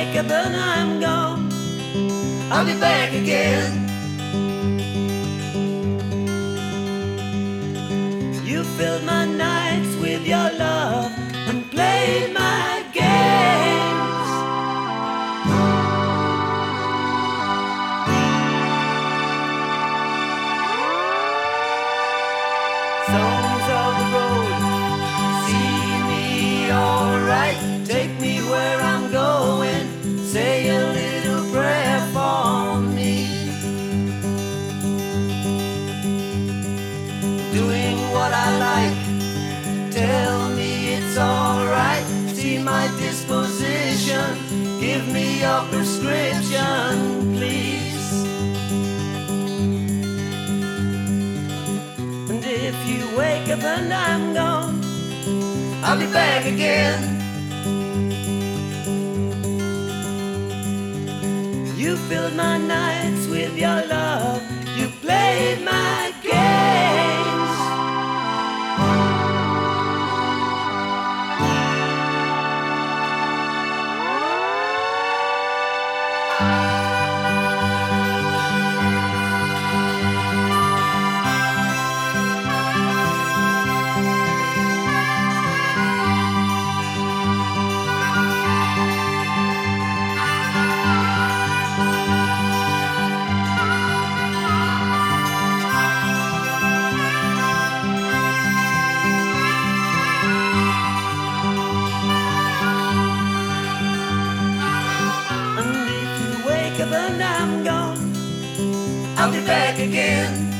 wake up and I'm gone, I'll be back again. You filled my nights with your love and played my games. Songs of the road, see me alright. Take me where I'm going, say a little prayer for me. Doing what I like, tell me it's alright. See my disposition, give me your prescription, please. And if you wake up and I'm gone, I'll be back again. You filled my nights with your love, you played my games. And if you wake up and I'm gone, I'll be back again.